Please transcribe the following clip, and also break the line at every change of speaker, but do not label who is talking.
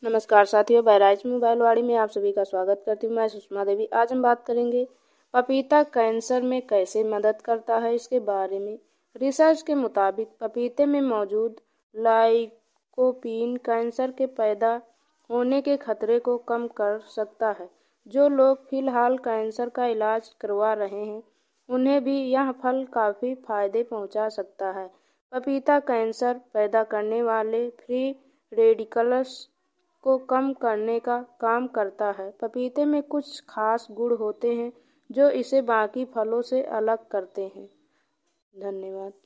नमस्कार साथियों, बहराइच मोबाइल वाड़ी में आप सभी का स्वागत करती हूँ। मैं सुषमा देवी। आज हम बात करेंगे पपीता कैंसर में कैसे मदद करता है, इसके बारे में। रिसर्च के मुताबिक पपीते में मौजूद लाइकोपीन कैंसर के पैदा होने के खतरे को कम कर सकता है। जो लोग फिलहाल कैंसर का इलाज करवा रहे हैं, उन्हें भी यह फल काफ़ी फायदे पहुंचा सकता है। पपीता कैंसर पैदा करने वाले फ्री रेडिकल्स को कम करने का काम करता है। पपीते में कुछ खास गुण होते हैं जो इसे बाकी फलों से अलग करते हैं। धन्यवाद।